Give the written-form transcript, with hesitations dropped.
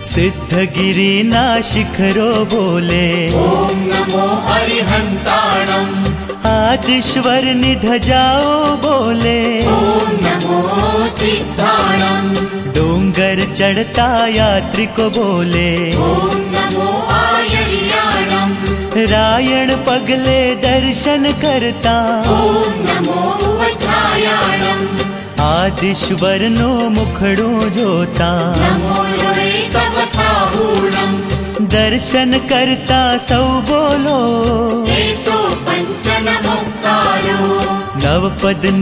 सिद्धगिरिना शिखरो बोले ओम नमो अरिहंताणम। आदिश्वर निधजाओ बोले ओम नमो सिद्धाणम। डोंगर चढ़ता यात्री को बोले ओम नमो आयर्याणम। रायण पगले दर्शन करता ओम नमो वज्रायाणम। आदिश्वर नो मुखड़ो जोता नमो लोए सब साहूणम। दर्शन करता सौ बोलो एसो पंच नमोकारो। नवपद